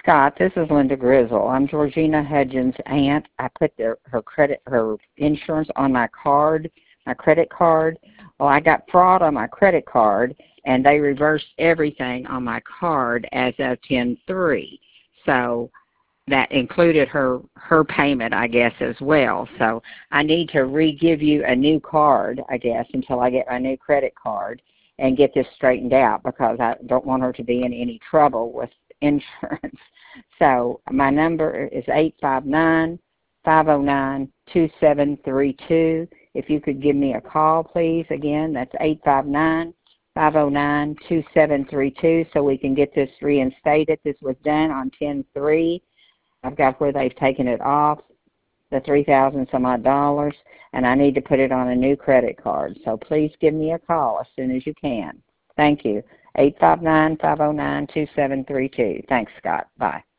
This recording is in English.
Scott, this is Linda Grizzle. I'm Georgina Hudgens' aunt. I put her insurance on my card, my credit card. Well, I got fraud on my credit card, and they reversed everything on my card as of 10/3. So that included her payment, I guess, as well. So I need to re-give you a new card, I guess, until I get my new credit card and get this straightened out, because I don't want her to be in any trouble with insurance. So my number is 859-509-2732. If you could give me a call, please. Again, that's 859-509-2732, so we can get this reinstated. This was done on 10/3. I've got where they've taken it off, the $3,000 some odd dollars, and I need to put it on a new credit card. So please give me a call as soon as you can. Thank you. 859-509-2732. Thanks, Scott. Bye.